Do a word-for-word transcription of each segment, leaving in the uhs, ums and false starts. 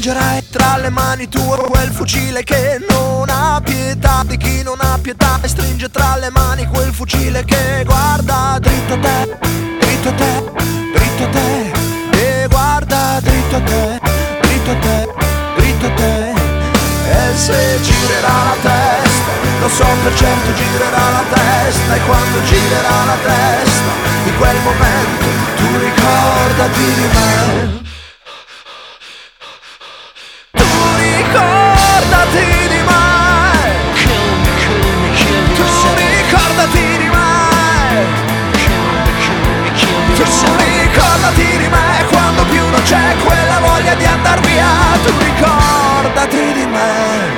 Stringerai tra le mani tue quel fucile che non ha pietà di chi non ha pietà. E stringe tra le mani quel fucile che guarda dritto a te, dritto a te, dritto a te. E guarda dritto a te, dritto a te, dritto a te. E se girerà la testa, lo so per certo girerà la testa. E quando girerà la testa, di quel momento tu ricordati di me. Ricordati di me, tu ricordati di me, tu ricordati di me, quando più non c'è quella voglia di andar via, tu ricordati di me.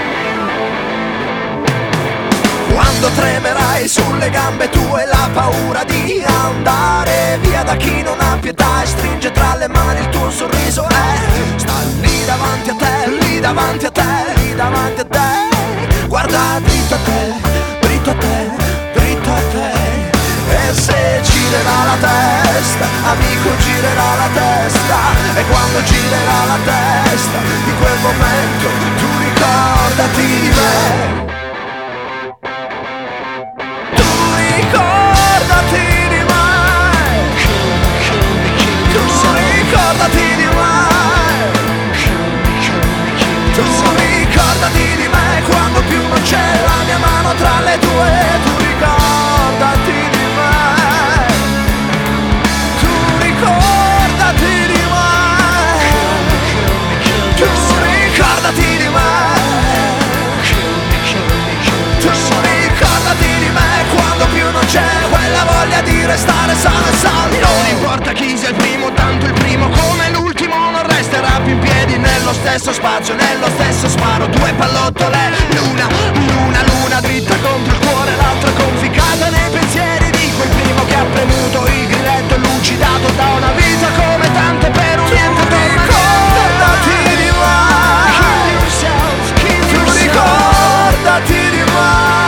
Quando tremerai sulle gambe tue la paura di andare via da chi non ha pietà, e stringe tra le mani il tuo sorriso e sta lì davanti a te, lì davanti a te, lì davanti a te. Guarda dritto a te, dritto a te, dritto a te. E se girerà la testa, amico girerà la testa. E quando girerà la testa, di quel momento tu ricordati di me. Ricordati di me, tu ricordati di me, tu ricordati di me, quando più non c'è la mia mano tra le tue, tu ricordati di me, tu ricordati di me, tu ricordati di me, tu ricordati di me, quando più non c'è quella voglia di restare sano e salvo. Non importa chi sia il primo, tanto il primo come l'ultimo non resterà più in piedi nello stesso spazio, nello stesso sparo. Due pallottole, l'una, l'una, l'una dritta contro il cuore, l'altra conficcata nei pensieri di quel primo che ha premuto il grilletto elucidato da una vita come tante per un niente. Ricordati di me, tu ricordati di me.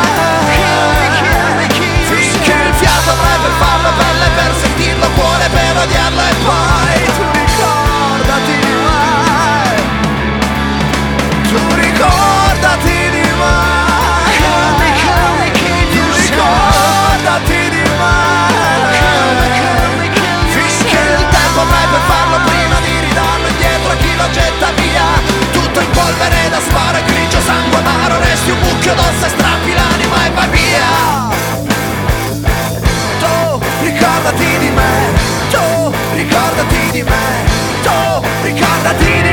Per farlo belle, per sentirlo cuore, per odiarlo e poi tu ricordati di me, tu ricordati di me, tu ricordati di me, finché il tempo avrai per farlo prima di ridarlo indietro a chi lo getta via, tutto in polvere da sparo e grigio sangue amaro, resti un mucchio d'ossa e strappi l'anima e vai via. Ricordati di me, tu ricordati di me, tu ricordati di me.